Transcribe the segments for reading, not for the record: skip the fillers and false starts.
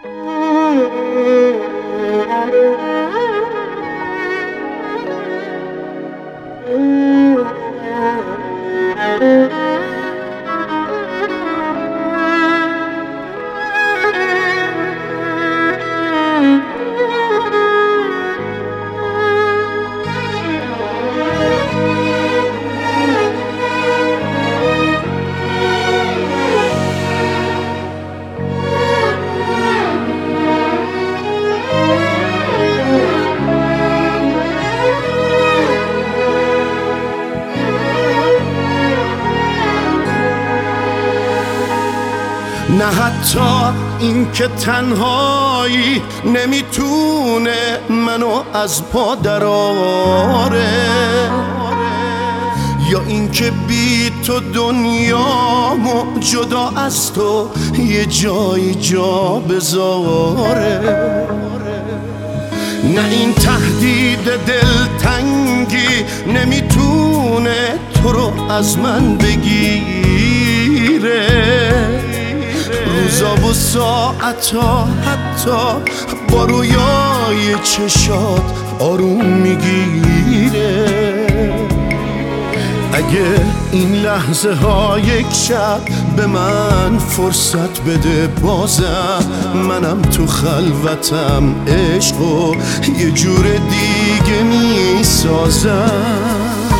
نه حتی این که تنهایی نمیتونه منو از پا دراره، یا این که بی تو دنیامو جدا از تو یه جایی جا بذاره. نه این تهدید دلتنگی نمیتونه تو رو از من بگیره، روزا و ساعتا حتی با رویای چشات آروم میگیره. اگه این لحظه ها یک شب به من فرصت بده، بازم منم تو خلوتم عشقو یه جور دیگه میسازم.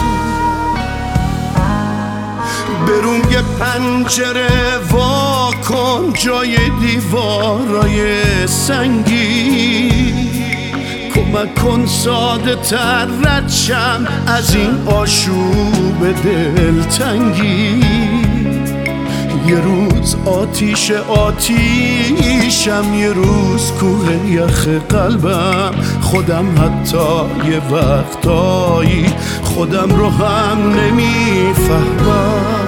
برون یه پنجره وا کن جای دیوارای سنگی، کمک کن ساده تر رد شم از این آشوب دلتنگی. یه روز آتیشم، یه روز کوه یخ قلبم، خودم حتی یه وقتایی خودم رو هم نمیفهمم.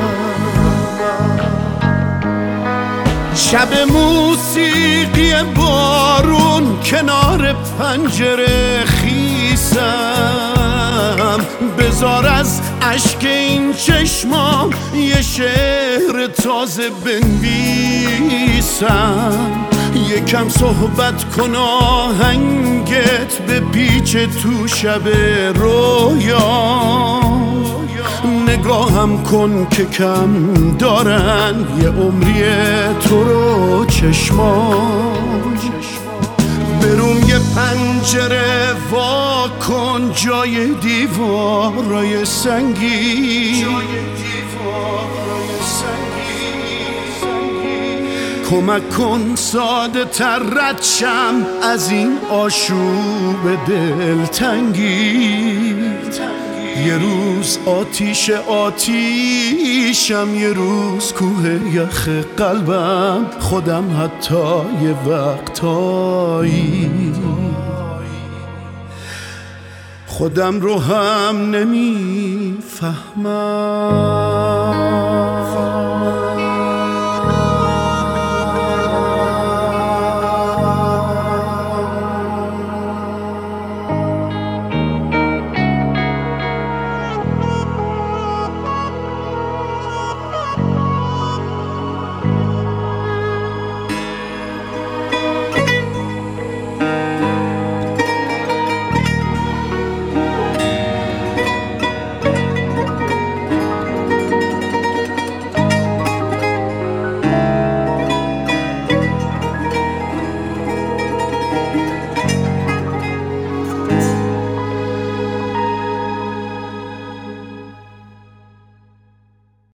شب موسیقی بارون کنار پنجره خیسم، بذار از اشک این چشمام یه شعر تازه بنویسم. یکم صحبت کن آهنگت به پیچ تو شب رویا، نگاهم کن که کم دارن یه عمری تو رو چشمان. برون یه پنجره وا کن جای دیوارای سنگی، کمک کن ساده تر رد شم از این آشوب دلتنگی. یه روز آتیشم، یه روز کوه یخ قلبم، خودم حتی یه وقتایی خودم رو هم نمیفهمم.